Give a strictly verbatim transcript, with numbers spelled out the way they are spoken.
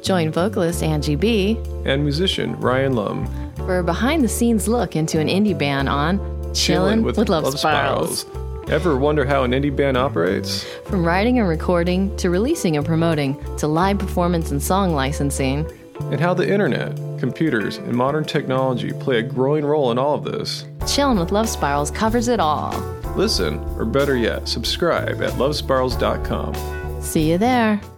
Join vocalist Angie B. and musician Ryan Lum for a behind-the-scenes look into an indie band on Chillin' with, with Love, Love Spirals. Spirals. Ever wonder how an indie band operates? From writing and recording, to releasing and promoting, to live performance and song licensing. And how the internet, computers, and modern technology play a growing role in all of this. Chillin' with Love Spirals covers it all. Listen, or better yet, subscribe at love spirals dot com. See you there.